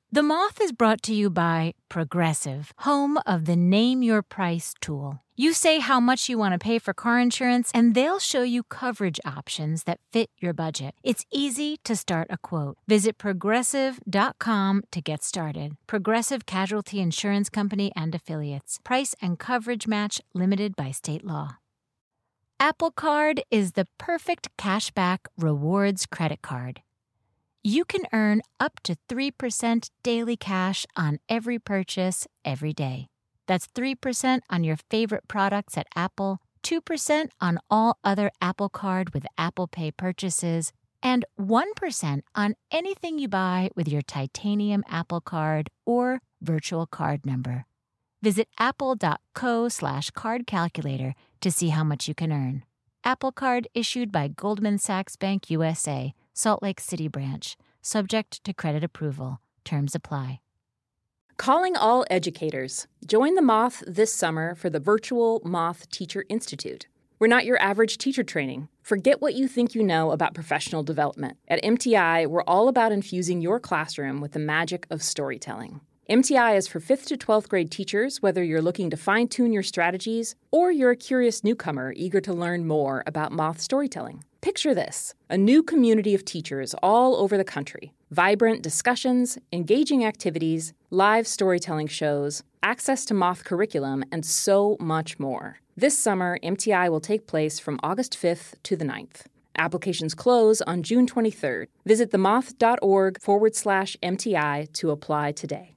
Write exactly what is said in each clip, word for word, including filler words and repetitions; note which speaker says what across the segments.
Speaker 1: The Moth is brought to you by Progressive, home of the Name Your Price tool. You say how much you want to pay for car insurance, and they'll show you coverage options that fit your budget. It's easy to start a quote. Visit progressive dot com to get started. Progressive Casualty Insurance Company and Affiliates. Price and coverage match limited by state law. Apple Card is the perfect cashback rewards credit card. You can earn up to three percent daily cash on every purchase every day. That's three percent on your favorite products at Apple, two percent on all other Apple Card with Apple Pay purchases, and one percent on anything you buy with your titanium Apple Card or virtual card number. Visit apple.co slash card calculator to see how much you can earn. Apple Card issued by Goldman Sachs Bank U S A, Salt Lake City branch. Subject to credit approval. Terms apply.
Speaker 2: Calling all educators. Join the Moth this summer for the virtual Moth Teacher Institute. We're not your average teacher training. Forget what you think you know about professional development. At M T I, we're all about infusing your classroom with the magic of storytelling. M T I is for fifth to twelfth grade teachers, whether you're looking to fine-tune your strategies or you're a curious newcomer eager to learn more about Moth storytelling. Picture this, a new community of teachers all over the country. Vibrant discussions, engaging activities, live storytelling shows, access to Moth curriculum, and so much more. This summer, M T I will take place from August fifth to the ninth. Applications close on June twenty-third. Visit themoth.org forward slash MTI to apply today.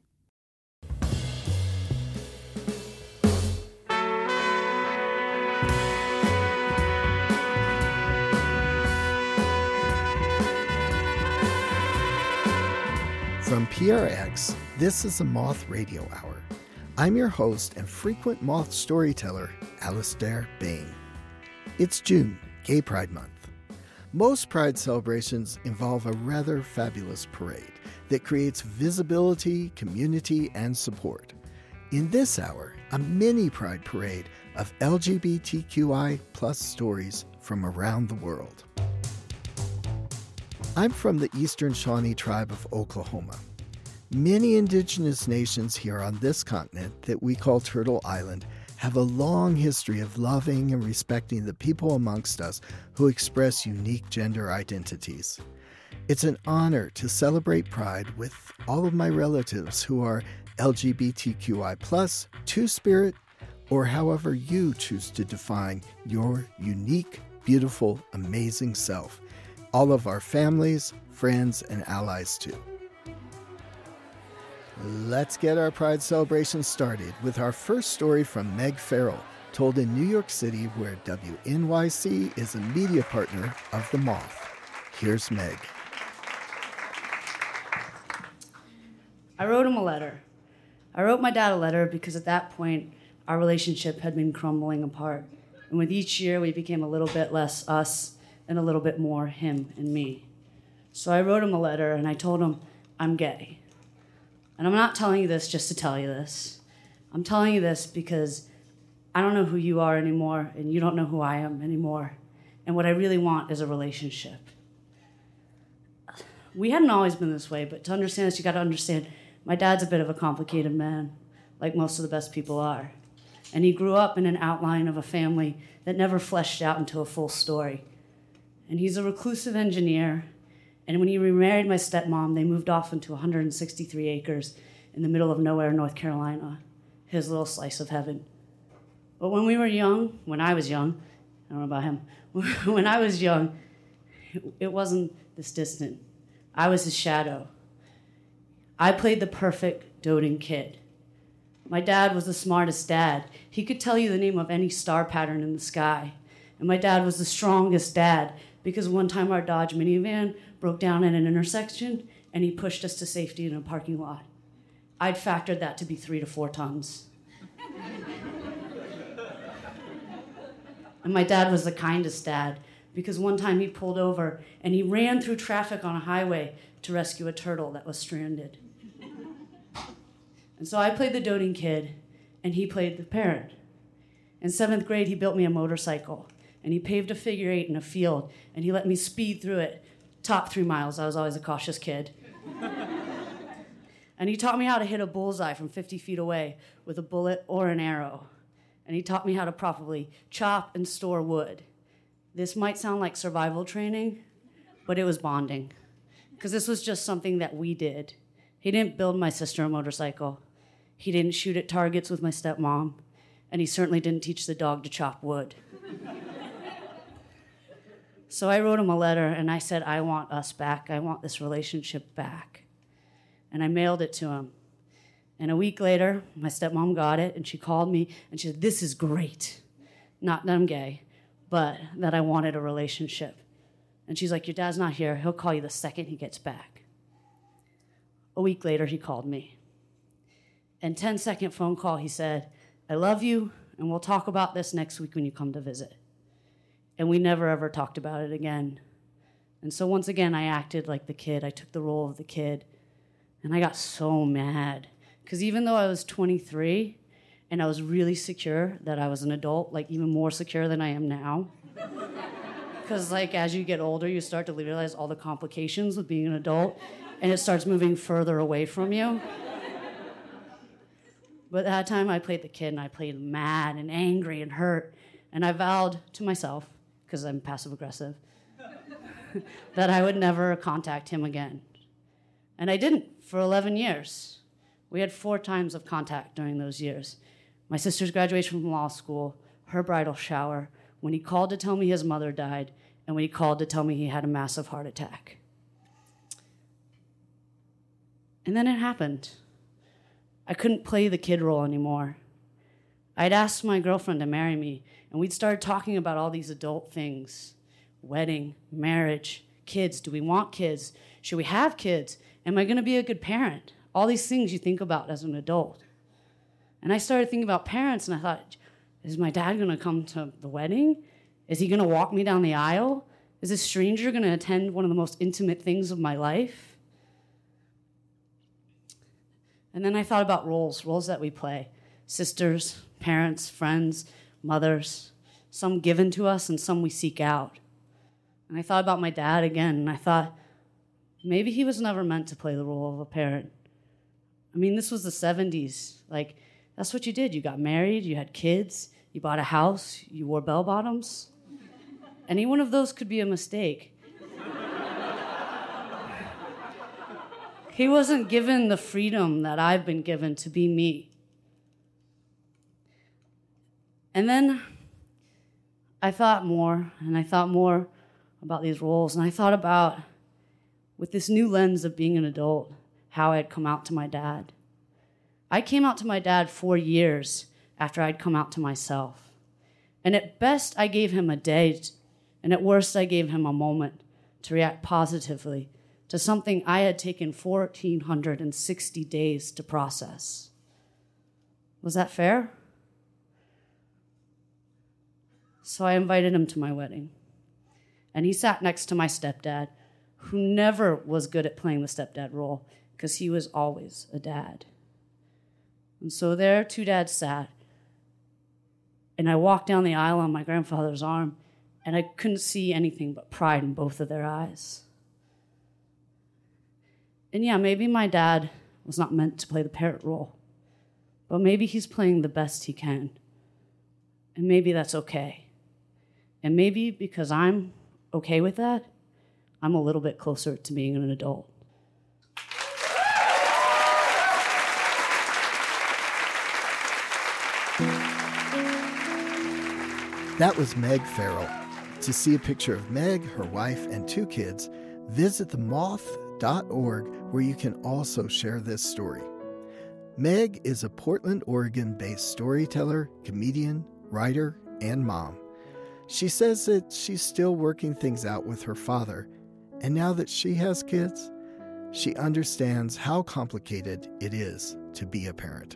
Speaker 3: From P R X, this is the Moth Radio Hour. I'm your host and frequent Moth storyteller, Alistair Bain. It's June, Gay Pride Month. Most Pride celebrations involve a rather fabulous parade that creates visibility, community, and support. In this hour, a mini Pride parade of L G B T Q I plus stories from around the world. I'm from the Eastern Shawnee Tribe of Oklahoma. Many indigenous nations here on this continent that we call Turtle Island have a long history of loving and respecting the people amongst us who express unique gender identities. It's an honor to celebrate Pride with all of my relatives who are L G B T Q I plus, Two-Spirit, or however you choose to define your unique, beautiful, amazing self. All of our families, friends, and allies too. Let's get our Pride celebration started with our first story from Meg Farrell, told in New York City, where W N Y C is a media partner of The Moth. Here's Meg.
Speaker 4: I wrote him a letter. I wrote my dad a letter because at that point, our relationship had been crumbling apart. And with each year, we became a little bit less us and a little bit more him and me. So I wrote him a letter and I told him, I'm gay. And I'm not telling you this just to tell you this. I'm telling you this because I don't know who you are anymore and you don't know who I am anymore. And what I really want is a relationship. We hadn't always been this way, but to understand this, you gotta understand my dad's a bit of a complicated man, like most of the best people are. And he grew up in an outline of a family that never fleshed out into a full story. And he's a reclusive engineer. And when he remarried my stepmom, they moved off into one hundred sixty-three acres in the middle of nowhere, North Carolina, his little slice of heaven. But when we were young, when I was young, I don't know about him, when I was young, it wasn't this distant. I was his shadow. I played the perfect doting kid. My dad was the smartest dad. He could tell you the name of any star pattern in the sky. And my dad was the strongest dad, because one time our Dodge minivan broke down at an intersection and he pushed us to safety in a parking lot. I'd factored that to be three to four tons. And my dad was the kindest dad, because one time he pulled over and he ran through traffic on a highway to rescue a turtle that was stranded. And so I played the doting kid and he played the parent. In seventh grade, he built me a motorcycle. And he paved a figure eight in a field, and he let me speed through it. Top three miles. I was always a cautious kid. And And he taught me how to hit a bullseye from fifty feet away with a bullet or an arrow. And he taught me how to properly chop and store wood. This might sound like survival training, but it was bonding. Because this was just something that we did. He didn't build my sister a motorcycle. He didn't shoot at targets with my stepmom. And he certainly didn't teach the dog to chop wood. So I wrote him a letter, and I said, I want us back. I want this relationship back. And I mailed it to him. And a week later, my stepmom got it, and she called me, and she said, this is great. Not that I'm gay, but that I wanted a relationship. And she's like, your dad's not here. He'll call you the second he gets back. A week later, he called me. And ten-second phone call, he said, I love you, and we'll talk about this next week when you come to visit. And we never, ever talked about it again. And so once again, I acted like the kid. I took the role of the kid. And I got so mad. Because even though I was twenty-three, and I was really secure that I was an adult, like even more secure than I am now, because like as you get older, you start to realize all the complications with being an adult, and it starts moving further away from you. But at that time, I played the kid, and I played mad and angry and hurt, and I vowed to myself, because I'm passive-aggressive, that I would never contact him again. And I didn't for eleven years. We had four times of contact during those years. My sister's graduation from law school, her bridal shower, when he called to tell me his mother died, and when he called to tell me he had a massive heart attack. And then it happened. I couldn't play the kid role anymore. I'd asked my girlfriend to marry me, and we'd started talking about all these adult things. Wedding, marriage, kids. Do we want kids? Should we have kids? Am I going to be a good parent? All these things you think about as an adult. And I started thinking about parents, and I thought, is my dad going to come to the wedding? Is he going to walk me down the aisle? Is this stranger going to attend one of the most intimate things of my life? And then I thought about roles, roles that we play. Sisters, parents, friends, mothers, some given to us and some we seek out. And I thought about my dad again, and I thought, maybe he was never meant to play the role of a parent. I mean, this was the seventies. Like, that's what you did. You got married, you had kids, you bought a house, you wore bell-bottoms. Any one of those could be a mistake. He wasn't given the freedom that I've been given to be me. And then I thought more, and I thought more about these roles, and I thought about, with this new lens of being an adult, how I had come out to my dad. I came out to my dad four years after I'd come out to myself. And at best, I gave him a day, and at worst, I gave him a moment to react positively to something I had taken one thousand four hundred sixty days to process. Was that fair? So I invited him to my wedding. And he sat next to my stepdad, who never was good at playing the stepdad role, because he was always a dad. And so there, two dads sat, and I walked down the aisle on my grandfather's arm, and I couldn't see anything but pride in both of their eyes. And yeah, maybe my dad was not meant to play the parent role, but maybe he's playing the best he can, and maybe that's okay. And maybe because I'm okay with that, I'm a little bit closer to being an adult.
Speaker 3: That was Meg Farrell. To see a picture of Meg, her wife, and two kids, visit the moth dot org, where you can also share this story. Meg is a Portland, Oregon-based storyteller, comedian, writer, and mom. She says that she's still working things out with her father, and now that she has kids, she understands how complicated it is to be a parent.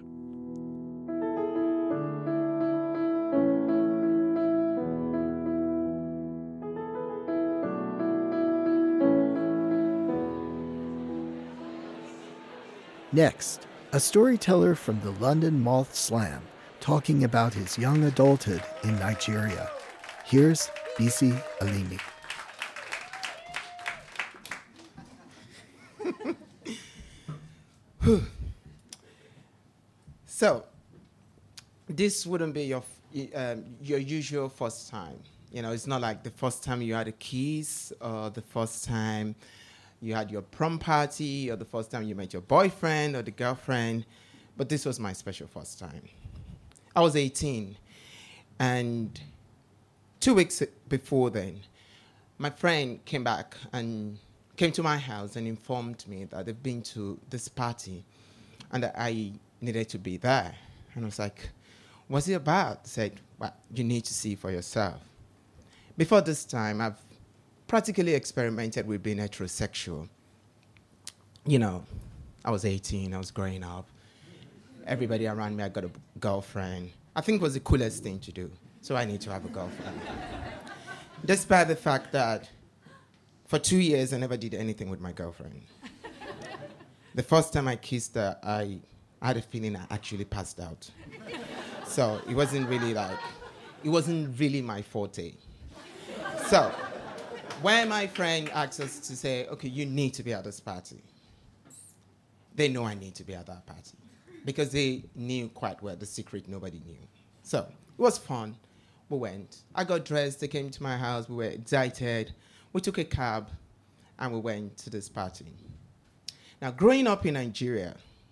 Speaker 3: Next, a storyteller from the London Moth Slam talking about his young adulthood in Nigeria. Here's Bisi Alimi.
Speaker 5: So, this wouldn't be your f- um, your usual first time. You know, it's not like the first time you had a kiss, or the first time you had your prom party, or the first time you met your boyfriend or the girlfriend. But this was my special first time. I was eighteen, and two weeks before then, my friend came back and came to my house and informed me that they've been to this party and that I needed to be there. And I was like, what's it about? He said, well, you need to see for yourself. Before this time, I've practically experimented with being heterosexual. You know, I was eighteen, I was growing up. Everybody around me, I got a girlfriend. I think it was the coolest thing to do. So I need to have a girlfriend. Despite the fact that for two years, I never did anything with my girlfriend. The first time I kissed her, I had a feeling I actually passed out. So it wasn't really like, it wasn't really my forte. So when my friend asked us to say, okay, you need to be at this party, they know I need to be at that party because they knew quite well the secret nobody knew. So it was fun. We went. I got dressed. They came to my house. We were excited. We took a cab, and we went to this party. Now, growing up in Nigeria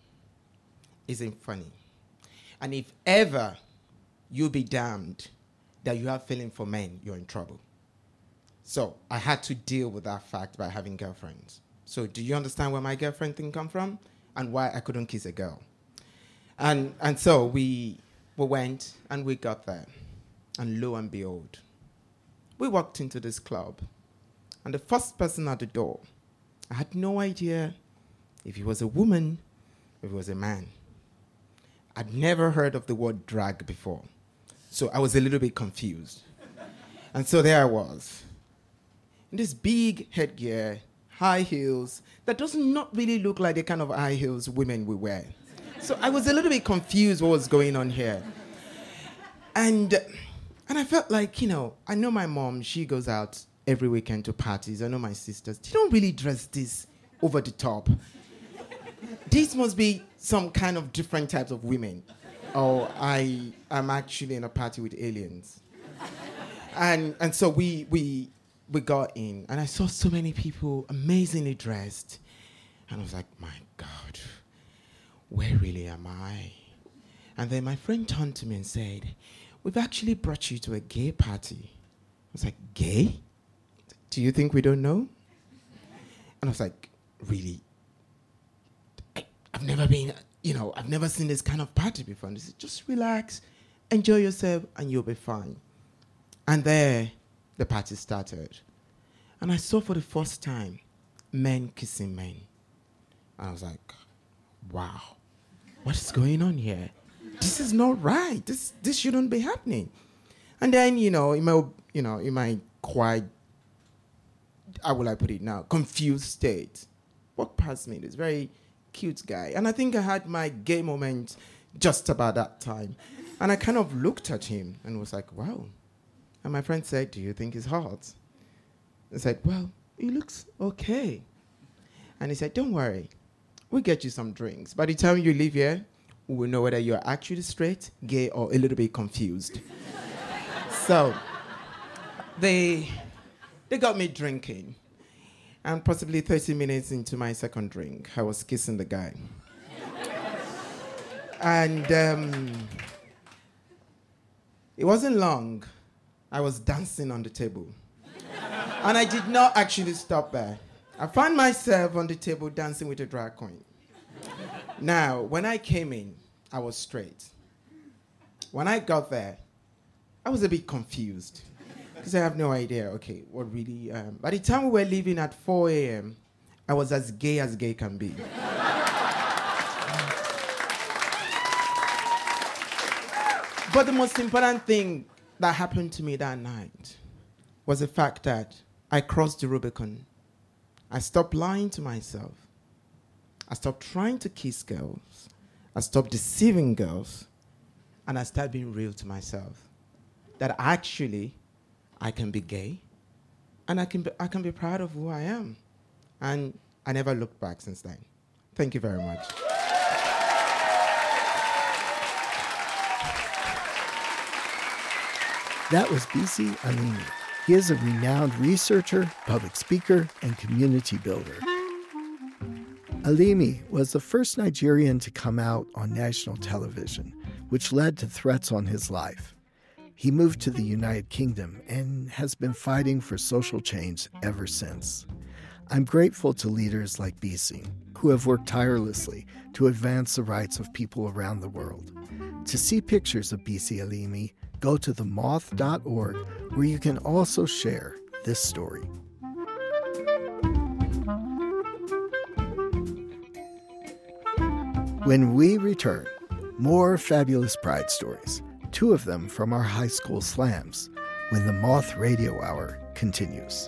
Speaker 5: isn't funny. And if ever you be damned that you have feeling for men, you're in trouble. So I had to deal with that fact by having girlfriends. So do you understand where my girlfriend thing come from and why I couldn't kiss a girl? And and so we we went and we got there. And lo and behold, we walked into this club. And the first person at the door, I had no idea if he was a woman or if he was a man. I'd never heard of the word drag before. So I was a little bit confused. And so there I was, in this big headgear, high heels, that does not really look like the kind of high heels women will wear. So I was a little bit confused what was going on here. And, and I felt like, you know, I know my mom, she goes out every weekend to parties. I know my sisters, they don't really dress this over the top. These must be some kind of different types of women. Or I am actually in a party with aliens. And and so we we we got in, and I saw so many people amazingly dressed. And I was like, my God, where really am I? And then my friend turned to me and said, we've actually brought you to a gay party. I was like, gay? Do you think we don't know? And I was like, really? I, I've never been, you know, I've never seen this kind of party before. And they said, just relax, enjoy yourself, and you'll be fine. And there, the party started. And I saw for the first time men kissing men. And I was like, wow, what is going on here? This is not right. This this shouldn't be happening. And then, you know, in my, you know, in my quite, how will I put it now, confused state, walked past me, this very cute guy. And I think I had my gay moment just about that time. And I kind of looked at him and was like, wow. And my friend said, do you think he's hot? I said, well, he looks okay. And he said, don't worry, we'll get you some drinks. By the time you leave here, we will know whether you're actually straight, gay, or a little bit confused. So they, they got me drinking. And possibly thirty minutes into my second drink, I was kissing the guy. And um, it wasn't long. I was dancing on the table. And I did not actually stop there. I found myself on the table dancing with a drag queen. Now, when I came in, I was straight. When I got there, I was a bit confused. Because I have no idea, okay, what really... Um, by the time we were leaving at four a.m., I was as gay as gay can be. But the most important thing that happened to me that night was the fact that I crossed the Rubicon. I stopped lying to myself. I stopped trying to kiss girls. I stopped deceiving girls. And I started being real to myself. That actually, I can be gay. And I can be, I can be proud of who I am. And I never looked back since then. Thank you very much.
Speaker 3: That was Bisi Alimi. He is a renowned researcher, public speaker, and community builder. Alimi was the first Nigerian to come out on national television, which led to threats on his life. He moved to the United Kingdom and has been fighting for social change ever since. I'm grateful to leaders like Bisi, who have worked tirelessly to advance the rights of people around the world. To see pictures of Bisi Alimi, go to the moth dot org, where you can also share this story. When we return, more fabulous Pride stories, two of them from our high school slams, when the Moth Radio Hour continues.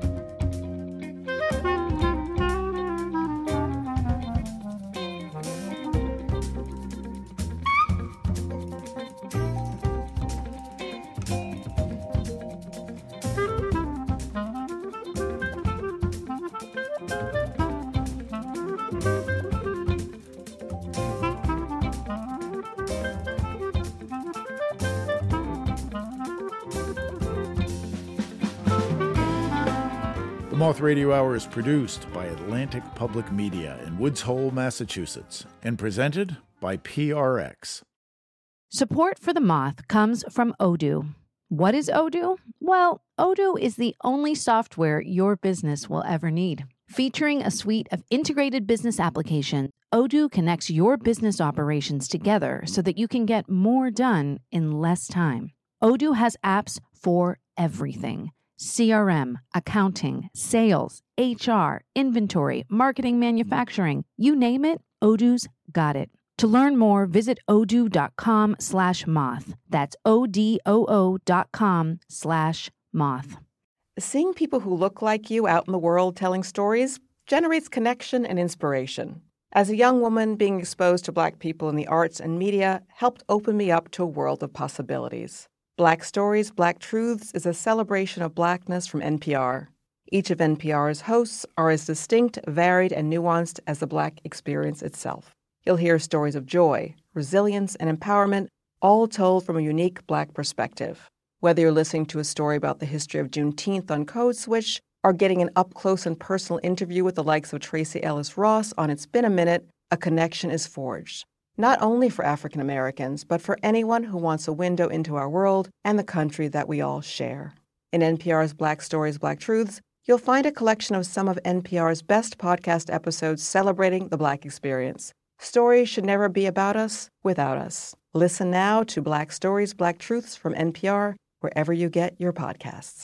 Speaker 6: The Moth Radio Hour is produced by Atlantic Public Media in Woods Hole, Massachusetts, and presented by P R X.
Speaker 7: Support for The Moth comes from Odoo. What is Odoo? Well, Odoo is the only software your business will ever need. Featuring a suite of integrated business applications, Odoo connects your business operations together so that you can get more done in less time. Odoo has apps for everything. C R M, accounting, sales, H R, inventory, marketing, manufacturing, you name it, Odoo's got it. To learn more, visit odoo.com slash moth. That's O-D-O-O dot com slash moth.
Speaker 8: Seeing people who look like you out in the world telling stories generates connection and inspiration. As a young woman, being exposed to Black people in the arts and media helped open me up to a world of possibilities. Black Stories, Black Truths is a celebration of Blackness from N P R. Each of N P R's hosts are as distinct, varied, and nuanced as the Black experience itself. You'll hear stories of joy, resilience, and empowerment, all told from a unique Black perspective. Whether you're listening to a story about the history of Juneteenth on Code Switch, or getting an up-close and personal interview with the likes of Tracee Ellis Ross on It's Been a Minute, a connection is forged. Not only for African Americans, but for anyone who wants a window into our world and the country that we all share. In N P R's Black Stories, Black Truths, you'll find a collection of some of N P R's best podcast episodes celebrating the Black experience. Stories should never be about us without us. Listen now to Black Stories, Black Truths from N P R, wherever you get your podcasts.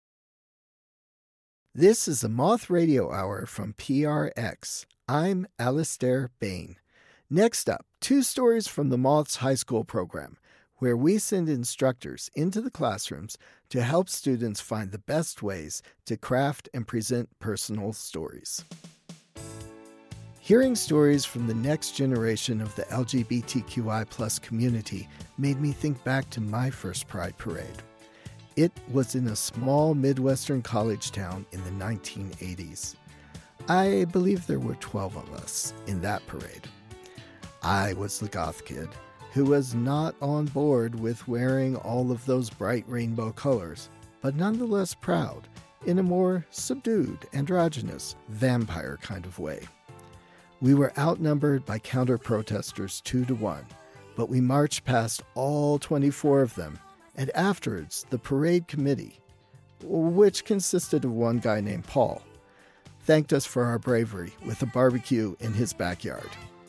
Speaker 3: This is the Moth Radio Hour from P R X. I'm Alistair Bain. Next up, two stories from the Moth's high school program, where we send instructors into the classrooms to help students find the best ways to craft and present personal stories. Hearing stories from the next generation of the L G B T Q I plus community made me think back to my first Pride Parade. It was in a small Midwestern college town in the nineteen eighties. I believe there were twelve of us in that parade. I was the goth kid who was not on board with wearing all of those bright rainbow colors, but nonetheless proud in a more subdued, androgynous, vampire kind of way. We were outnumbered by counter-protesters two to one, but we marched past all twenty-four of them, and afterwards the parade committee, which consisted of one guy named Paul, thanked us for our bravery with a barbecue in his backyard.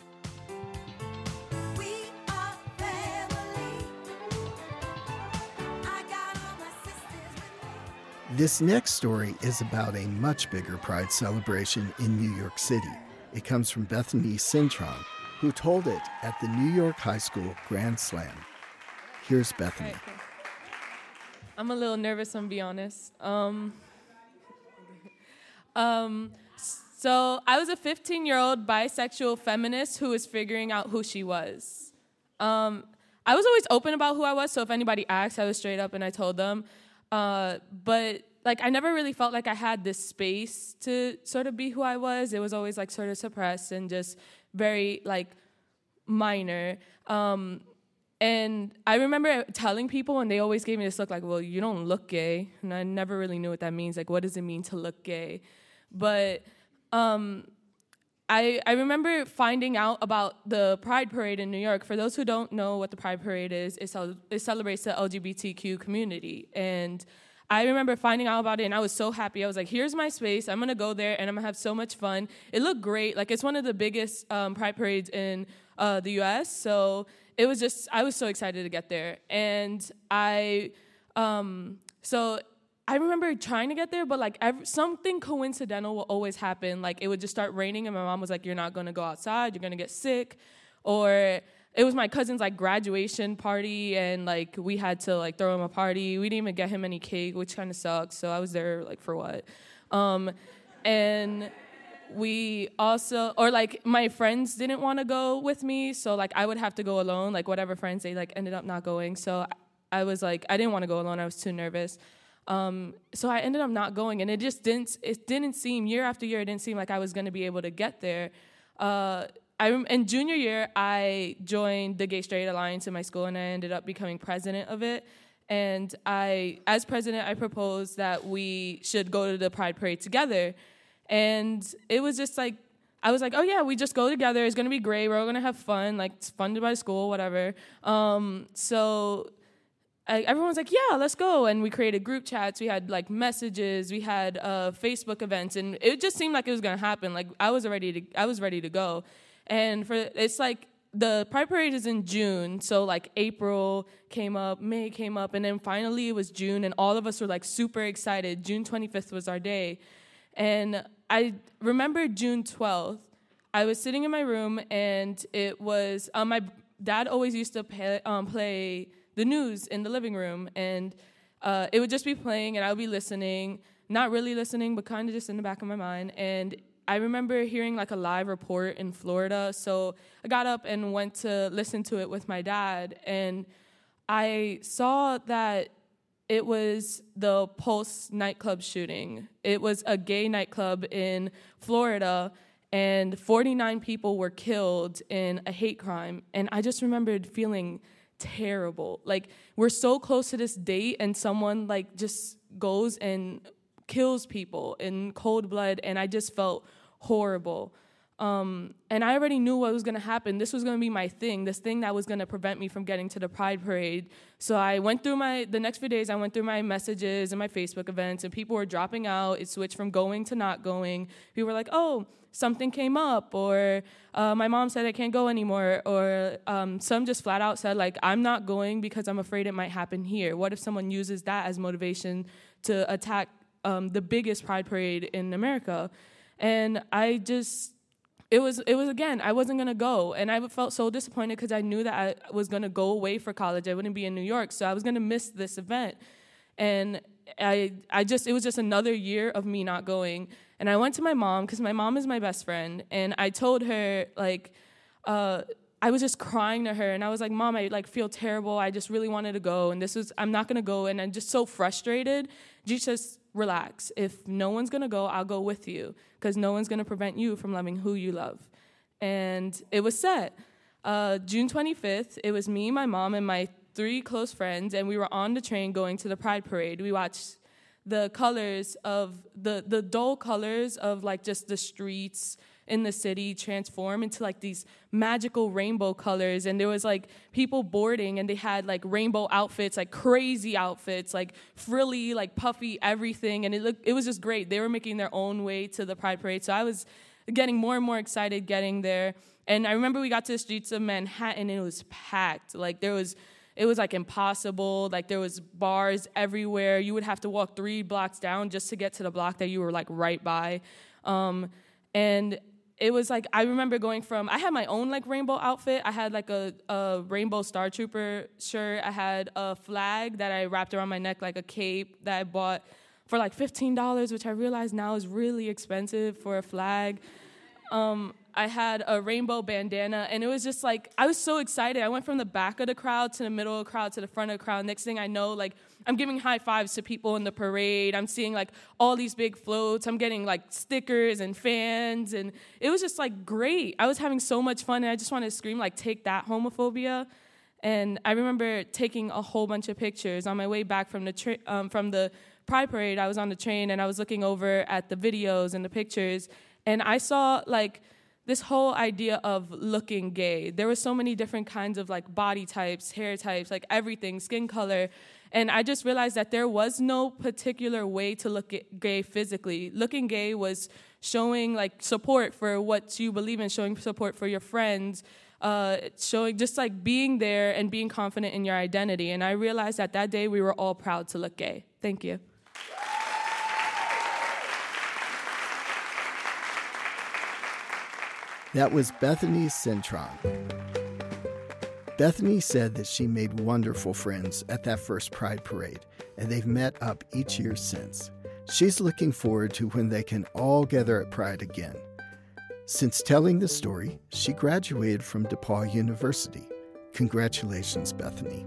Speaker 3: This next story is about a much bigger Pride celebration in New York City. It comes from Bethany Cintron, who told it at the New York High School Grand Slam. Here's Bethany.
Speaker 9: Right, okay. I'm a little nervous, I'm gonna be honest. Um, um, so I was a fifteen-year-old bisexual feminist who was figuring out who she was. Um, I was always open about who I was, so if anybody asked, I was straight up and I told them. Uh, but like I never really felt like I had this space to sort of be who I was. It was always like sort of suppressed and just very like minor. Um, And I remember telling people, and they always gave me this look like, well, you don't look gay. And I never really knew what that means. Like, what does it mean to look gay? But um, I, I remember finding out about the Pride Parade in New York. For those who don't know what the Pride Parade is, it, cel- it celebrates the L G B T Q community. And I remember finding out about it, and I was so happy. I was like, here's my space. I'm going to go there, and I'm going to have so much fun. It looked great. Like, it's one of the biggest um, Pride Parades in uh, the U S, so it was just, I was so excited to get there. And I, um, so I remember trying to get there, but like every, something coincidental will always happen. Like it would just start raining, and my mom was like, you're not going to go outside, you're going to get sick. Or it was my cousin's like graduation party, and like we had to like throw him a party. We didn't even get him any cake, which kind of sucks. So I was there like for what? Um, and we also, or like my friends didn't want to go with me, so like I would have to go alone. Like whatever friends, they like ended up not going. So I was like, I didn't want to go alone. I was too nervous. Um, so I ended up not going, and it just didn't. It didn't seem year after year. It didn't seem like I was going to be able to get there. Uh, I in junior year, I joined the Gay Straight Alliance in my school, and I ended up becoming president of it. And I, as president, I proposed that we should go to the Pride Parade together. And it was just like, I was like, oh yeah, we just go together. It's going to be great. We're all going to have fun. Like, it's funded by school, whatever. Um, so I, everyone's like, yeah, let's go. And we created group chats. We had like messages. We had uh, Facebook events. And it just seemed like it was going to happen. Like, I was ready to, I was ready to go. And for it's like, the Pride Parade is in June, so like April came up, May came up, and then finally it was June, and all of us were like super excited. June twenty-fifth was our day. And I remember June twelfth, I was sitting in my room, and it was, um, my dad always used to pay, um, play the news in the living room, and uh, it would just be playing, and I would be listening, not really listening, but kind of just in the back of my mind. And I remember hearing like a live report in Florida, so I got up and went to listen to it with my dad, and I saw that it was the Pulse nightclub shooting. It was a gay nightclub in Florida, and forty-nine people were killed in a hate crime, and I just remembered feeling terrible. Like, we're so close to this date, and someone like just goes and kills people in cold blood, and I just felt horrible. Um, and I already knew what was going to happen. This was going to be my thing, this thing that was going to prevent me from getting to the Pride Parade. So I went through my, the next few days, I went through my messages and my Facebook events, and people were dropping out. It switched from going to not going. People were like, oh, something came up, or uh, my mom said I can't go anymore, or um, some just flat out said, like, I'm not going because I'm afraid it might happen here. What if someone uses that as motivation to attack um, the biggest Pride Parade in America? And I just, it was, it was again, I wasn't going to go. And I felt so disappointed because I knew that I was going to go away for college. I wouldn't be in New York, so I was going to miss this event. And I, I just, it was just another year of me not going. And I went to my mom, because my mom is my best friend. And I told her, like, uh, I was just crying to her. And I was like, Mom, I like feel terrible. I just really wanted to go. And this was, I'm not going to go. And I'm just so frustrated. She says, relax. If no one's going to go, I'll go with you, because no one's going to prevent you from loving who you love. And it was set. Uh, June twenty-fifth, it was me, my mom, and my three close friends, and we were on the train going to the Pride Parade. We watched the colors of, the, the dull colors of, like, just the streets in the city transform into like these magical rainbow colors. And there was like people boarding, and they had like rainbow outfits, like crazy outfits, like frilly, like puffy everything. And it looked, it was just great. They were making their own way to the Pride Parade. So I was getting more and more excited getting there. And I remember we got to the streets of Manhattan, and it was packed. Like there was, it was like impossible. Like there was bars everywhere. You would have to walk three blocks down just to get to the block that you were like right by. Um, and it was like, I remember going from, I had my own like rainbow outfit. I had like a, a rainbow Star Trooper shirt. I had a flag that I wrapped around my neck, like a cape that I bought for like fifteen dollars, which I realize now is really expensive for a flag. Um, I had a rainbow bandana, and it was just like, I was so excited. I went from the back of the crowd to the middle of the crowd to the front of the crowd. Next thing I know, like, I'm giving high fives to people in the parade. I'm seeing like all these big floats. I'm getting like stickers and fans, and it was just like great. I was having so much fun, and I just wanted to scream like, take that, homophobia. And I remember taking a whole bunch of pictures. On my way back from the tra- um, from the Pride Parade, I was on the train and I was looking over at the videos and the pictures, and I saw like this whole idea of looking gay. There were so many different kinds of like body types, hair types, like everything, skin color. And I just realized that there was no particular way to look gay physically. Looking gay was showing like support for what you believe in, showing support for your friends, uh, showing just like being there and being confident in your identity. And I realized that that day we were all proud to look gay. Thank you.
Speaker 3: That was Bethany Cintron. Bethany said that she made wonderful friends at that first Pride Parade, and they've met up each year since. She's looking forward to when they can all gather at Pride again. Since telling the story, she graduated from DePaul University. Congratulations, Bethany.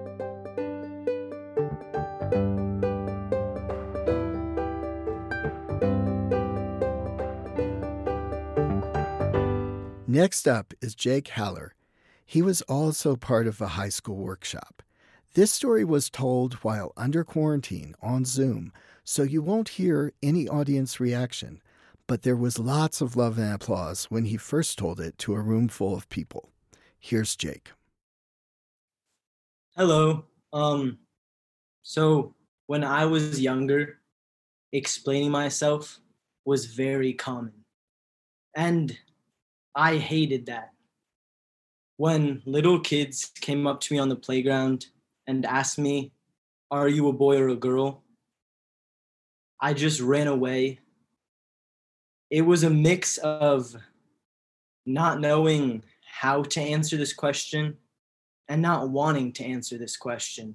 Speaker 3: Next up is Jake Haller. He was also part of a high school workshop. This story was told while under quarantine on Zoom, so you won't hear any audience reaction, but there was lots of love and applause when he first told it to a room full of people. Here's Jake.
Speaker 10: Hello. Um, so when I was younger, explaining myself was very common. And I hated that. When little kids came up to me on the playground and asked me, "Are you a boy or a girl?" I just ran away. It was a mix of not knowing how to answer this question and not wanting to answer this question.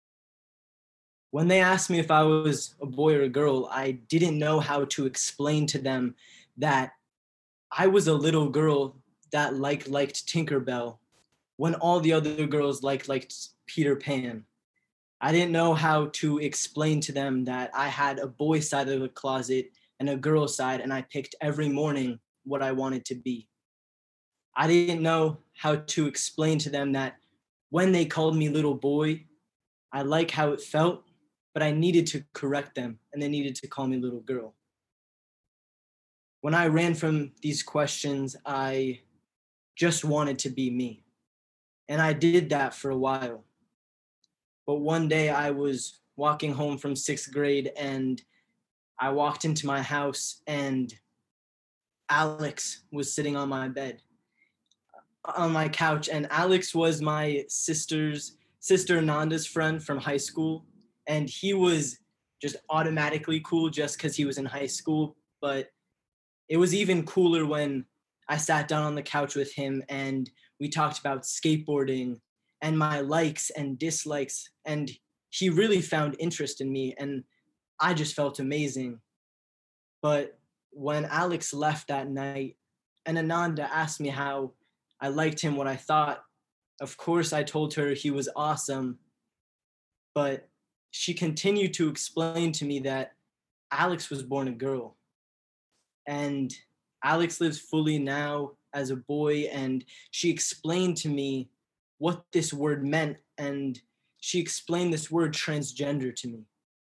Speaker 10: When they asked me if I was a boy or a girl, I didn't know how to explain to them that I was a little girl that like liked Tinkerbell when all the other girls like liked Peter Pan. I didn't know how to explain to them that I had a boy side of the closet and a girl side, and I picked every morning what I wanted to be. I didn't know how to explain to them that when they called me little boy, I like how it felt, but I needed to correct them, and they needed to call me little girl. When I ran from these questions, I just wanted to be me. And I did that for a while. But one day I was walking home from sixth grade and I walked into my house and Alex was sitting on my bed, on my couch. And Alex was my sister's, sister Nanda's friend from high school. And he was just automatically cool just because he was in high school. But it was even cooler when I sat down on the couch with him and we talked about skateboarding and my likes and dislikes. And he really found interest in me and I just felt amazing. But when Alex left that night and Ananda asked me how I liked him, what I thought, of course I told her he was awesome. But she continued to explain to me that Alex was born a girl. And Alex lives fully now as a boy, and she explained to me what this word meant, and she explained this word transgender to me.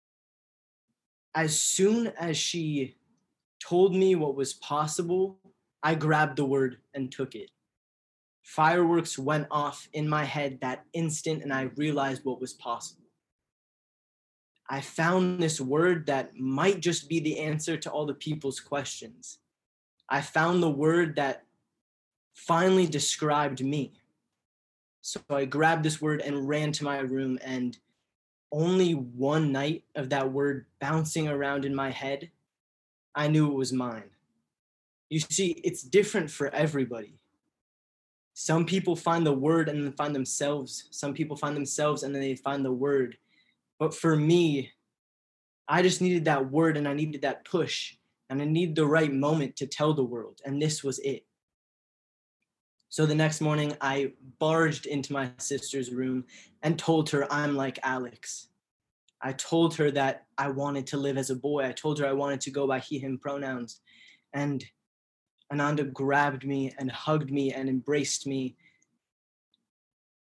Speaker 10: As soon as she told me what was possible, I grabbed the word and took it. Fireworks went off in my head that instant, and I realized what was possible. I found this word that might just be the answer to all the people's questions. I found the word that finally described me. So I grabbed this word and ran to my room, and only one night of that word bouncing around in my head, I knew it was mine. You see, it's different for everybody. Some people find the word and then find themselves. Some people find themselves and then they find the word. But for me, I just needed that word and I needed that push and I needed the right moment to tell the world. And this was it. So the next morning I barged into my sister's room and told her I'm like Alex. I told her that I wanted to live as a boy. I told her I wanted to go by he, him pronouns. And Ananda grabbed me and hugged me and embraced me.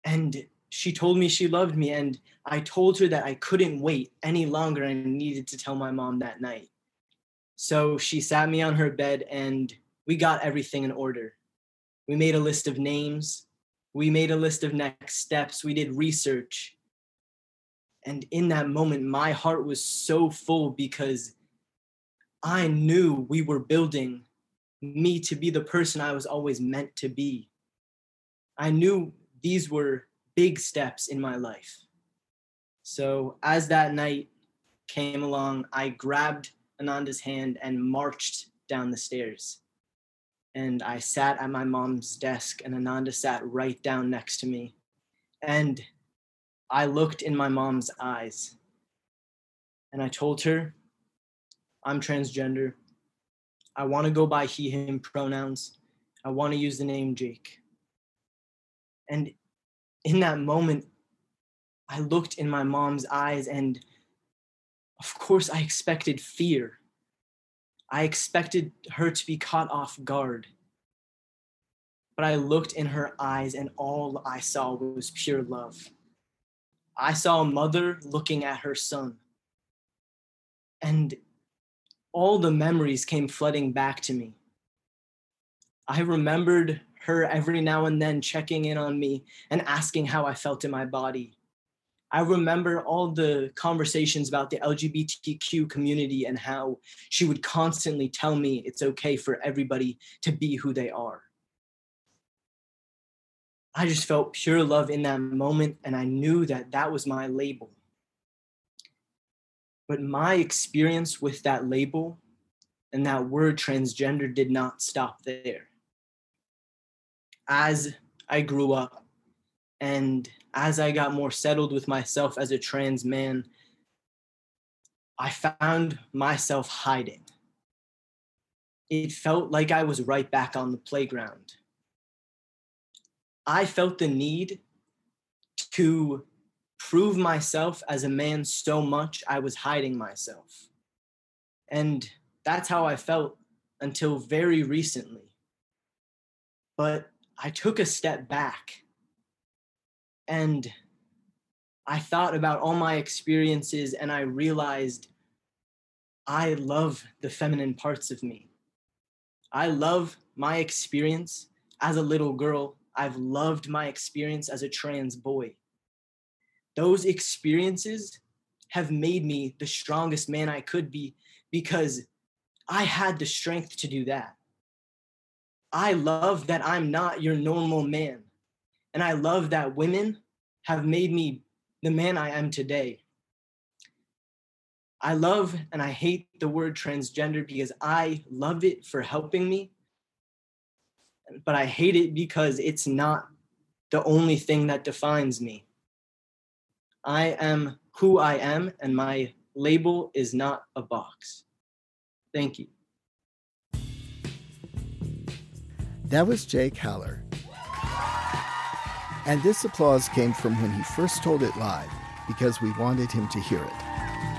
Speaker 10: And she told me she loved me, and I told her that I couldn't wait any longer and needed to tell my mom that night. So she sat me on her bed and we got everything in order. We made a list of names. We made a list of next steps. We did research. And in that moment, my heart was so full because I knew we were building me to be the person I was always meant to be. I knew these were big steps in my life. So as that night came along, I grabbed Ananda's hand and marched down the stairs. And I sat at my mom's desk, and Ananda sat right down next to me. And I looked in my mom's eyes and I told her, I'm transgender. I want to go by he, him pronouns. I want to use the name Jake. And in that moment, I looked in my mom's eyes, and of course I expected fear. I expected her to be caught off guard. But I looked in her eyes, and all I saw was pure love. I saw a mother looking at her son. And all the memories came flooding back to me. I remembered her every now and then checking in on me and asking how I felt in my body. I remember all the conversations about the L G B T Q community and how she would constantly tell me it's okay for everybody to be who they are. I just felt pure love in that moment, and I knew that that was my label. But my experience with that label and that word transgender did not stop there. As I grew up and as I got more settled with myself as a trans man, I found myself hiding. It felt like I was right back on the playground. I felt the need to prove myself as a man so much I was hiding myself. And that's how I felt until very recently. But I took a step back and I thought about all my experiences, and I realized I love the feminine parts of me. I love my experience as a little girl. I've loved my experience as a trans boy. Those experiences have made me the strongest man I could be because I had the strength to do that. I love that I'm not your normal man. And I love that women have made me the man I am today. I love and I hate the word transgender because I love it for helping me. But I hate it because it's not the only thing that defines me. I am who I am, and my label is not a box. Thank you.
Speaker 3: That was Jake Haller. And this applause came from when he first told it live, because we wanted him to hear it.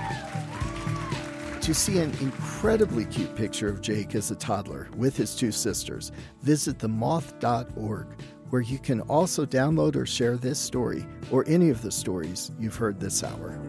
Speaker 3: To see an incredibly cute picture of Jake as a toddler with his two sisters, visit the moth dot org, where you can also download or share this story or any of the stories you've heard this hour.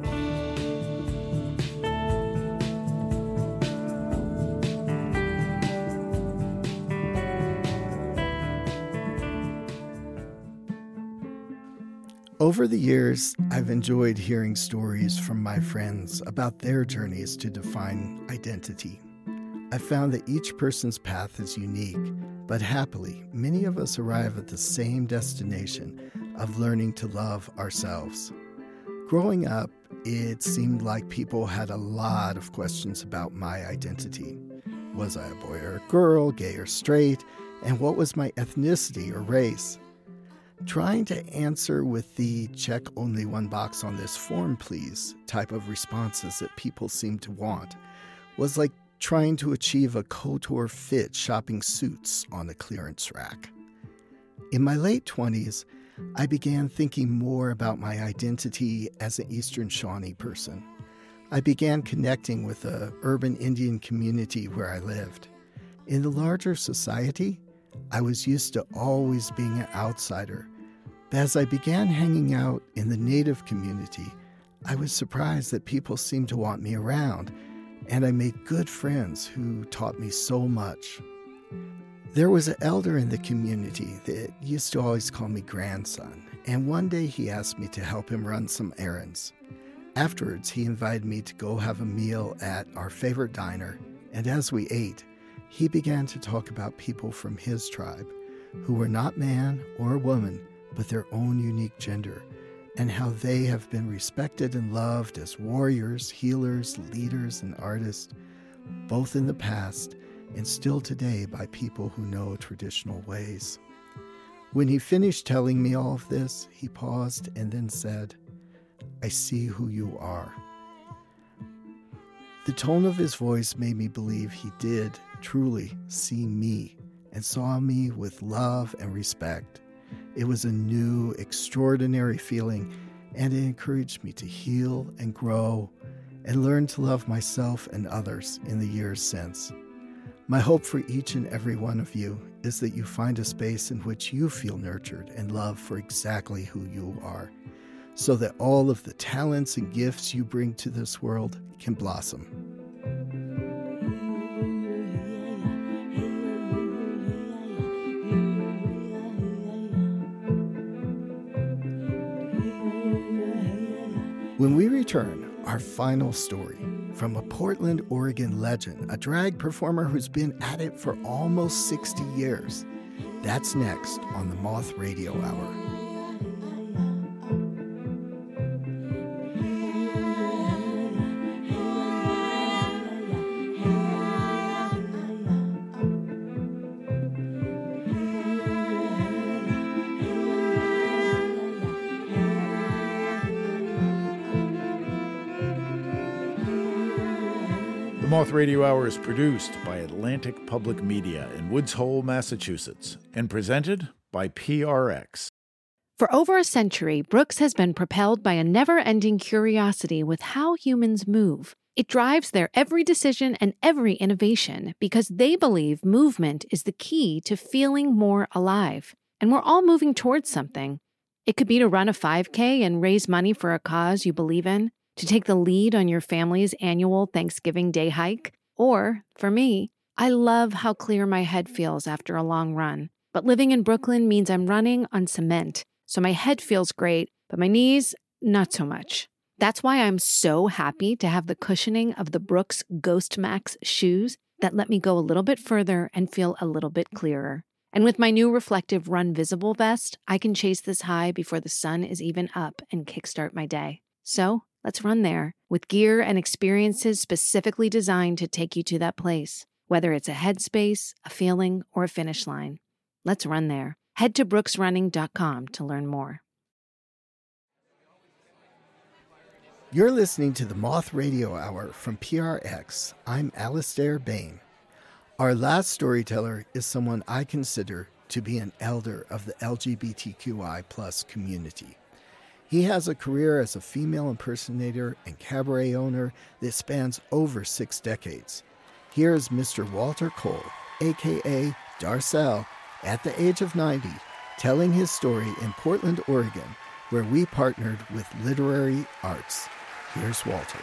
Speaker 3: Over the years, I've enjoyed hearing stories from my friends about their journeys to define identity. I've found that each person's path is unique, but happily, many of us arrive at the same destination of learning to love ourselves. Growing up, it seemed like people had a lot of questions about my identity. Was I a boy or a girl, gay or straight, and what was my ethnicity or race? Trying to answer with the check only one box on this form, please, type of responses that people seem to want was like trying to achieve a couture fit shopping suits on a clearance rack. In my late twenties, I began thinking more about my identity as an Eastern Shawnee person. I began connecting with the urban Indian community where I lived. In the larger society, I was used to always being an outsider, But as I began hanging out in the Native community, I was surprised that people seemed to want me around, and I made good friends who taught me so much. There was an elder in the community that used to always call me grandson, and one day he asked me to help him run some errands. Afterwards, he invited me to go have a meal at our favorite diner, and as we ate, he began to talk about people from his tribe who were not man or woman, but their own unique gender, and how they have been respected and loved as warriors, healers, leaders, and artists, both in the past and still today by people who know traditional ways. When he finished telling me all of this, he paused and then said, "I see who you are." The tone of his voice made me believe he did truly see me and saw me with love and respect. It was a new, extraordinary feeling, and it encouraged me to heal and grow and learn to love myself and others in the years since. My hope for each and every one of you is that you find a space in which you feel nurtured and loved for exactly who you are, so that all of the talents and gifts you bring to this world can blossom. When we return, our final story from a Portland, Oregon legend, a drag performer who's been at it for almost sixty years. That's next on the Moth Radio Hour.
Speaker 6: The Moth Radio Hour is produced by Atlantic Public Media in Woods Hole, Massachusetts, and presented by P R X.
Speaker 7: For over a century, Brooks has been propelled by a never-ending curiosity with how humans move. It drives their every decision and every innovation because they believe movement is the key to feeling more alive. And we're all moving towards something. It could be to run a five K and raise money for a cause you believe in, to take the lead on your family's annual Thanksgiving Day hike. Or, for me, I love how clear my head feels after a long run. But living in Brooklyn means I'm running on cement, so my head feels great, but my knees, not so much. That's why I'm so happy to have the cushioning of the Brooks Ghost Max shoes that let me go a little bit further and feel a little bit clearer. And with my new reflective Run Visible vest, I can chase this high before the sun is even up and kickstart my day. So, let's run there with gear and experiences specifically designed to take you to that place, whether it's a headspace, a feeling, or a finish line. Let's run there. Head to brooks running dot com to learn more.
Speaker 3: You're listening to the Moth Radio Hour from P R X. I'm Alistair Bain. Our last storyteller is someone I consider to be an elder of the L G B T Q I plus community. He has a career as a female impersonator and cabaret owner that spans over six decades. Here is Mister Walter Cole, a k a. Darcel, at the age of ninety, telling his story in Portland, Oregon, where we partnered with Literary Arts. Here's Walter.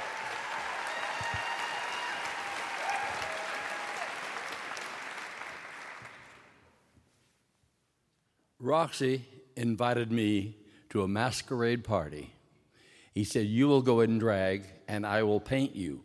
Speaker 11: Roxy invited me to a masquerade party. He said, "You will go in drag and I will paint you."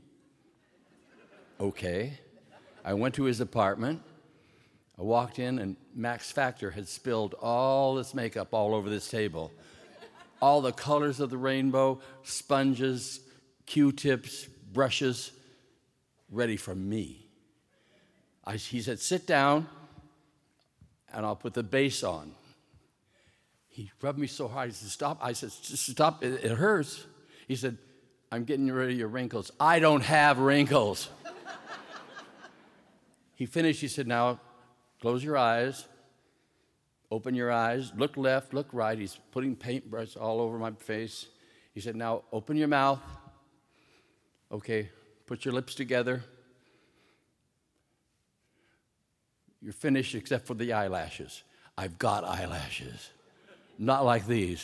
Speaker 11: Okay. I went to his apartment. I walked in and Max Factor had spilled all this makeup all over this table. All the colors of the rainbow, sponges, Q-tips, brushes, ready for me. I, he said, "Sit down and I'll put the bass on." He rubbed me so hard, he said, "Stop." I said, "Stop, it, it hurts." He said, "I'm getting rid of your wrinkles." I don't have wrinkles. He finished, he said, "Now, close your eyes, open your eyes, look left, look right." He's putting paintbrush all over my face. He said, "Now, open your mouth. Okay, put your lips together. You're finished except for the eyelashes." I've got eyelashes. not like these.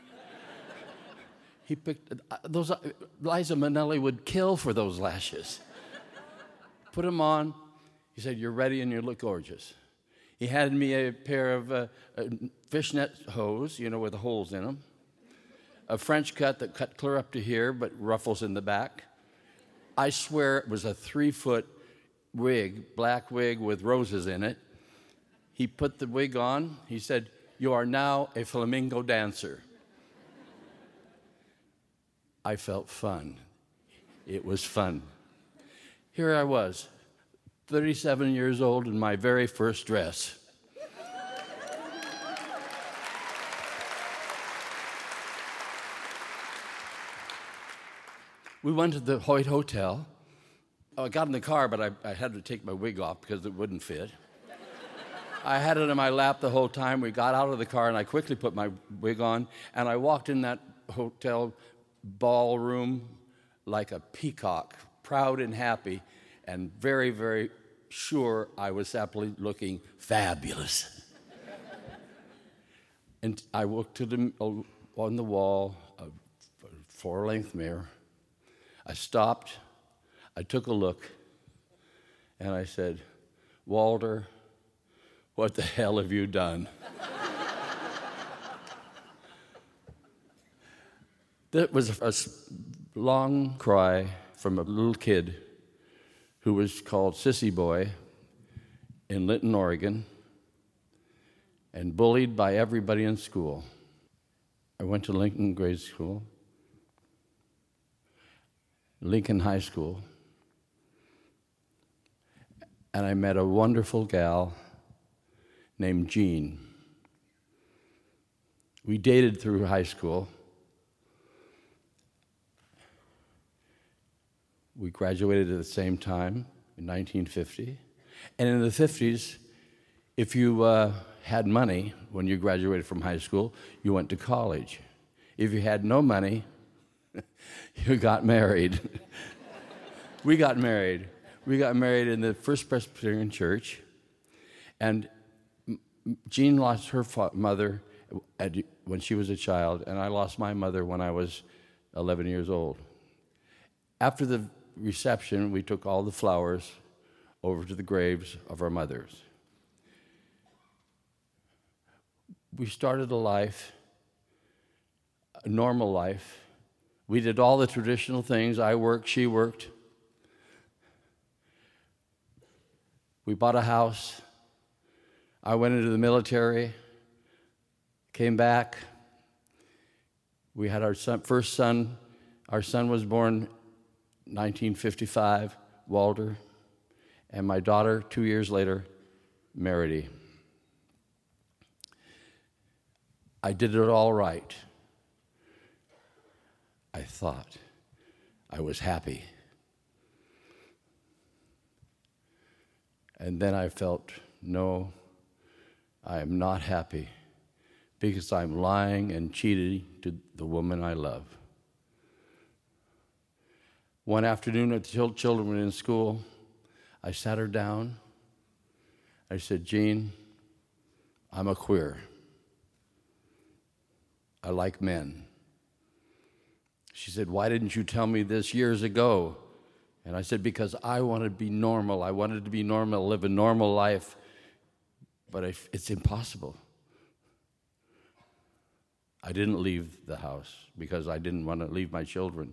Speaker 11: He picked, uh, those, uh, Liza Minnelli would kill for those lashes. Put them on. He said, you're ready and you look gorgeous. He handed me a pair of uh, uh, fishnet hose, you know, with the holes in them. A French cut that cut clear up to here, but ruffles in the back. I swear it was a three-foot wig, black wig with roses in it. He put the wig on. He said, you are now a flamenco dancer. I felt fun. It was fun. Here I was, thirty-seven years old in my very first dress. We went to the Hoyt Hotel. I got in the car, but I, I had to take my wig off because it wouldn't fit. I had it in my lap the whole time. We got out of the car, and I quickly put my wig on, and I walked in that hotel ballroom like a peacock, proud and happy, and very, very sure I was simply looking fabulous. And I walked to the, on the wall, a floor-length mirror. I stopped, I took a look, and I said, Walter, what the hell have you done? That was a long cry from a little kid who was called Sissy Boy in Linton, Oregon, and bullied by everybody in school. I went to Lincoln Grade School, Lincoln High School, and I met a wonderful gal named Jean. We dated through high school. We graduated at the same time in nineteen fifty. And in the fifties, if you uh, had money when you graduated from high school, you went to college. If you had no money, you got married. We got married. We got married in the First Presbyterian Church. And Jean lost her fa- mother at, when she was a child, and I lost my mother when I was eleven years old. After the reception, we took all the flowers over to the graves of our mothers. We started a life, a normal life. We did all the traditional things. I worked, she worked. We bought a house. I went into the military, came back. We had our son, first son. Our son was born nineteen fifty-five, Walter, and my daughter, two years later, Meredy. I did it all right. I thought I was happy. And then I felt, no, I am not happy because I'm lying and cheating to the woman I love. One afternoon, when the children were in school, I sat her down. I said, Jean, I'm a queer. I like men. She said, why didn't you tell me this years ago? And I said, because I wanted to be normal. I wanted to be normal, live a normal life. But it's impossible. I didn't leave the house because I didn't want to leave my children.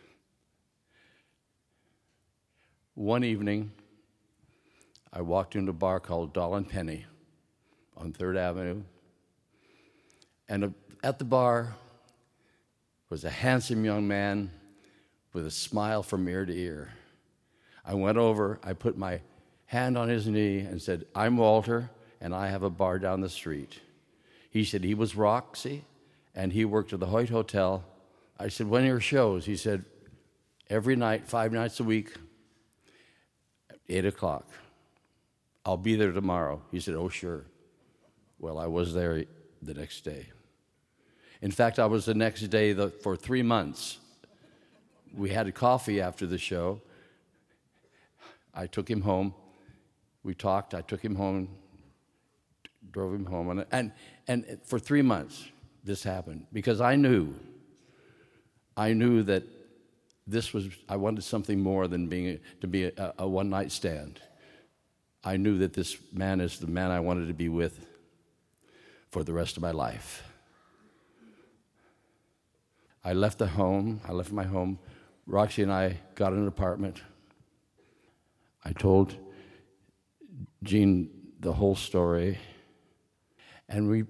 Speaker 11: One evening, I walked into a bar called Doll and Penny on Third Avenue, and at the bar was a handsome young man with a smile from ear to ear. I went over, I put my hand on his knee and said, I'm Walter, and I have a bar down the street. He said he was Roxy, and he worked at the Hoyt Hotel. I said, when are your shows? He said, every night, five nights a week, eight o'clock. I'll be there tomorrow. He said, oh, sure. Well, I was there the next day. In fact, I was the next day the, for three months. We had coffee after the show. I took him home. We talked. I took him home, drove him home. And, and, and for three months, this happened, because I knew, I knew that this was, I wanted something more than being a, to be a, a one-night stand. I knew that this man is the man I wanted to be with for the rest of my life. I left the home, I left my home. Roxy and I got an apartment. I told Gene the whole story, and we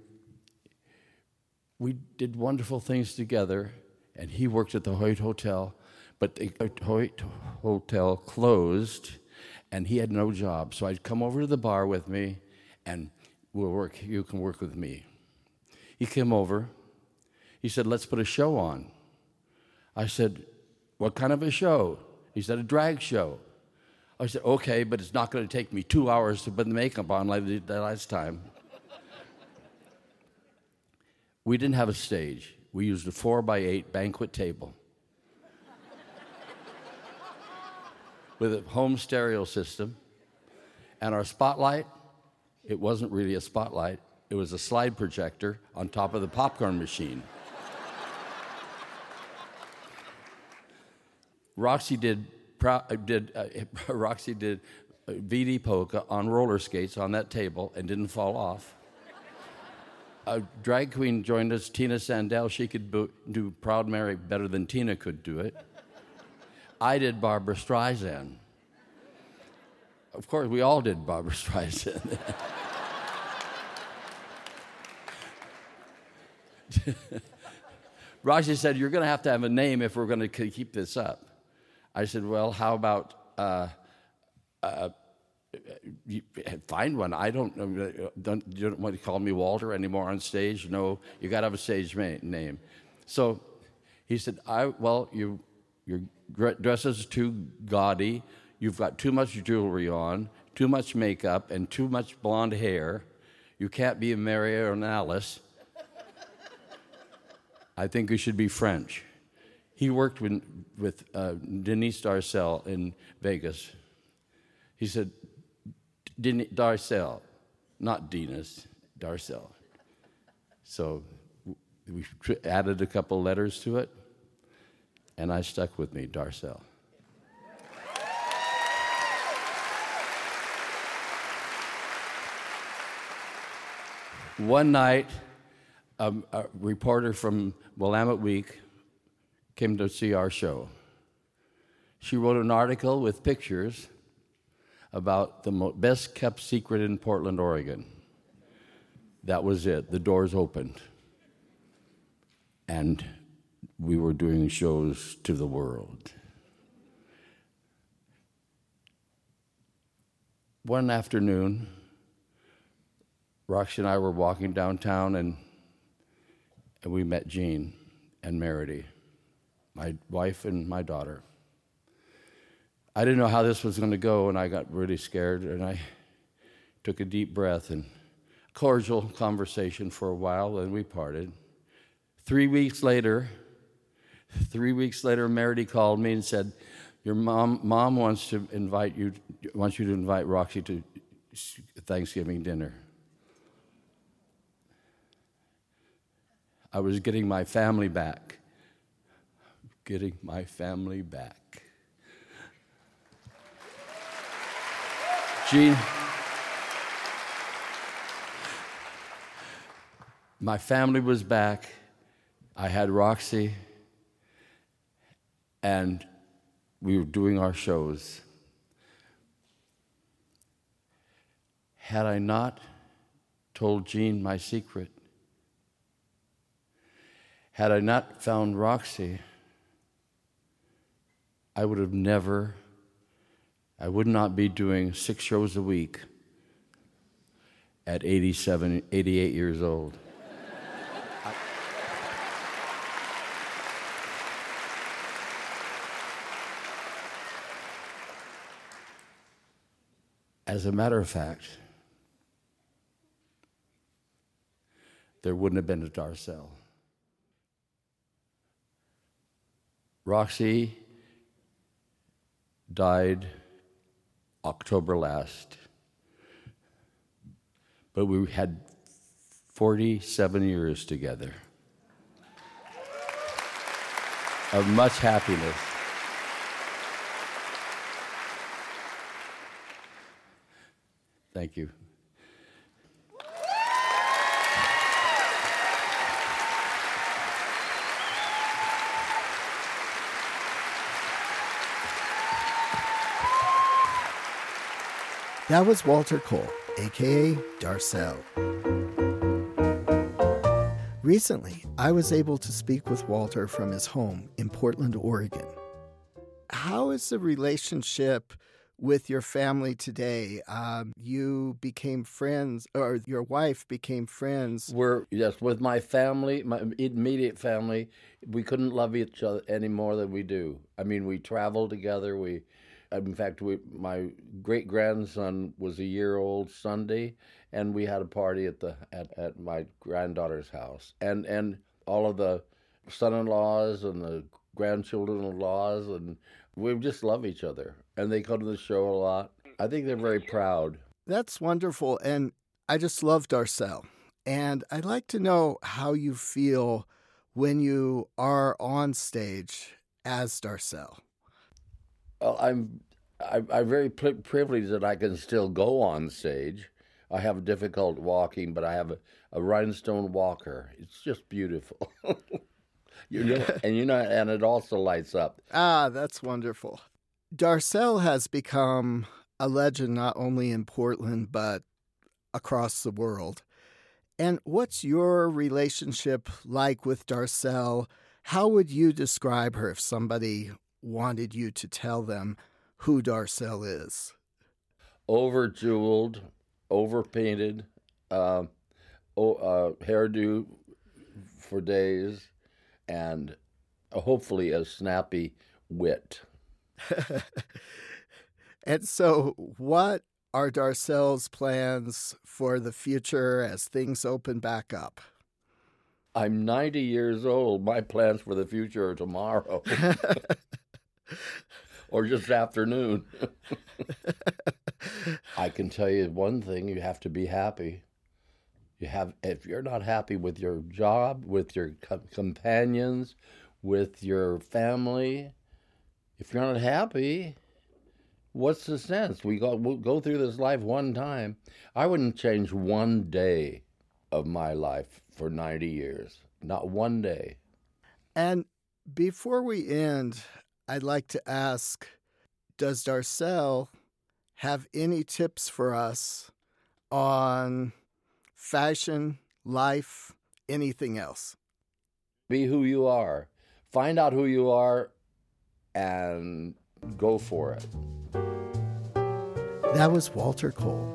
Speaker 11: we did wonderful things together, and he worked at the Hoyt Hotel, but the Hoyt Hotel closed, and he had no job. So I'd come over to the bar with me, and we'll work. You can work with me. He came over. He said, let's put a show on. I said, what kind of a show? He said, a drag show. I said, okay, but it's not going to take me two hours to put the makeup on like I did the last time. We didn't have a stage. We used a four by eight banquet table with a home stereo system. And our spotlight, it wasn't really a spotlight. It was a slide projector on top of the popcorn machine. Roxy did did uh, Roxy did V D polka on roller skates on that table and didn't fall off. A drag queen joined us, Tina Sandell. She could bo- do Proud Mary better than Tina could do it. I did Barbra Streisand. Of course, we all did Barbra Streisand. Roxy said, you're going to have to have a name if we're going to keep this up. I said, well, how about, uh, uh, you find one. I don't know. Don't, you don't want to call me Walter anymore on stage? No, you got to have a stage ma- name. So he said, I, well, you, your dress is too gaudy. You've got too much jewelry on, too much makeup, and too much blonde hair. You can't be a Mary or an Alice. I think you should be French. He worked with, with uh, Denise Darcel in Vegas. He said, Darcel, not Denise, Darcel. So we added a couple letters to it, and I stuck with me, Darcel. One night, um, a reporter from Willamette Week came to see our show. She wrote an article with pictures about the mo- best kept secret in Portland, Oregon. That was it. The doors opened. And we were doing shows to the world. One afternoon, Roxy and I were walking downtown, and, and we met Jean and Meredy, my wife and my daughter. I didn't know how this was going to go, and I got really scared, and I took a deep breath and cordial conversation for a while, and we parted. Three weeks later, three weeks later, Meredy called me and said, "Your mom, mom wants to invite you, wants you to invite Roxy to Thanksgiving dinner." I was getting my family back. Getting my family back. Jean, my family was back. I had Roxy, and we were doing our shows. Had I not told Jean my secret, had I not found Roxy, I would have never, I would not be doing six shows a week at eighty-seven, eighty-eight years old. As a matter of fact, there wouldn't have been a Darcel. Roxy died October last, but we had forty-seven years together. of much happiness. Thank you.
Speaker 3: That was Walter Cole, a k a. Darcel. Recently, I was able to speak with Walter from his home in Portland, Oregon. How is the relationship with your family today? Um, you became friends, or your wife became friends.
Speaker 11: We're, yes, with my family, my immediate family, we couldn't love each other any more than we do. I mean, we travel together. We, in fact, we, my great-grandson was a year old Sunday, and we had a party at the at, at my granddaughter's house. And and all of the son-in-laws and the grandchildren-in-laws, and we just love each other. And they come to the show a lot. I think they're very proud.
Speaker 3: That's wonderful. And I just love Darcel. And I'd like to know how you feel when you are on stage as Darcel.
Speaker 11: Well, I'm, I'm, I'm very pri- privileged that I can still go on stage. I have difficult walking, but I have a, a rhinestone walker. It's just beautiful. you know, and you know, and it also lights up.
Speaker 3: Ah, that's wonderful. Darcel has become a legend not only in Portland, but across the world. And what's your relationship like with Darcel? How would you describe her if somebody wanted you to tell them who Darcel is?
Speaker 11: Over-jeweled, over-painted, uh, oh, uh, hairdo for days, and hopefully a snappy wit.
Speaker 3: And so what are Darcel's plans for the future as things open back up?
Speaker 11: I'm ninety years old. My plans for the future are tomorrow. Or just afternoon. I can tell you one thing, you have to be happy. You have, if you're not happy with your job, with your co- companions, with your family, if you're not happy, what's the sense? We go, we'll go through this life one time. I wouldn't change one day of my life for ninety years. Not one day.
Speaker 3: And before we end, I'd like to ask, does Darcel have any tips for us on fashion, life, anything else?
Speaker 11: Be who you are. Find out who you are and go for it.
Speaker 3: That was Walter Cole.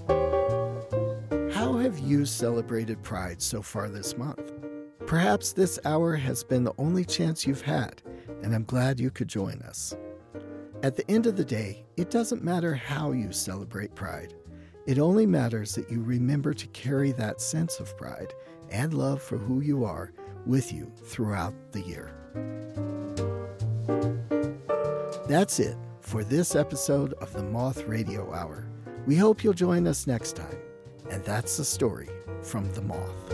Speaker 3: How have you celebrated Pride so far this month? Perhaps this hour has been the only chance you've had, and I'm glad you could join us. At the end of the day, it doesn't matter how you celebrate Pride. It only matters that you remember to carry that sense of pride and love for who you are with you throughout the year. That's it for this episode of the Moth Radio Hour. We hope you'll join us next time. And that's the story from The Moth.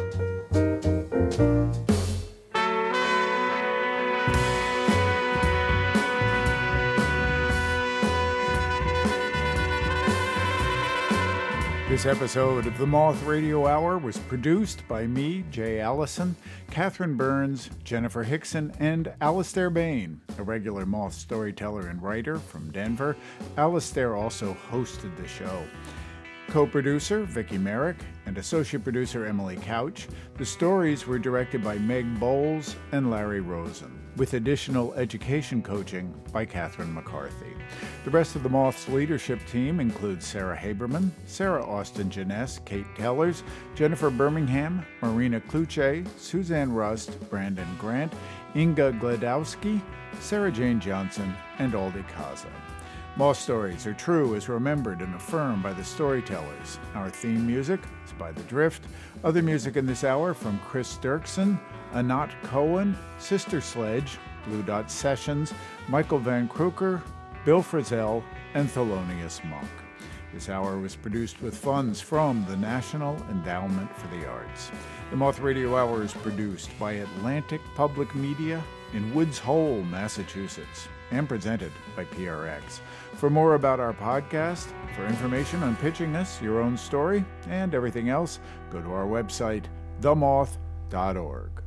Speaker 6: This episode of the Moth Radio Hour was produced by me, Jay Allison, Catherine Burns, Jennifer Hickson, and Alastair Bain, a regular Moth storyteller and writer from Denver. Alastair also hosted the show. Co-producer Vicki Merrick and associate producer Emily Couch. The stories were directed by Meg Bowles and Larry Rosen, with additional education coaching by Catherine McCarthy. The rest of the Moth's leadership team includes Sarah Haberman, Sarah Austin-Jeunesse, Kate Tellers, Jennifer Birmingham, Marina Kluche, Suzanne Rust, Brandon Grant, Inga Gledowski, Sarah Jane Johnson, and Aldi Kaza. Moth stories are true as remembered and affirmed by the storytellers. Our theme music is by The Drift. Other music in this hour from Chris Dirksen, Anat Cohen, Sister Sledge, Blue Dot Sessions, Michael Van Crooker, Bill Frisell, and Thelonious Monk. This hour was produced with funds from the National Endowment for the Arts. The Moth Radio Hour is produced by Atlantic Public Media in Woods Hole, Massachusetts, and presented by P R X. For more about our podcast, for information on pitching us your own story, and everything else, go to our website, the moth dot org.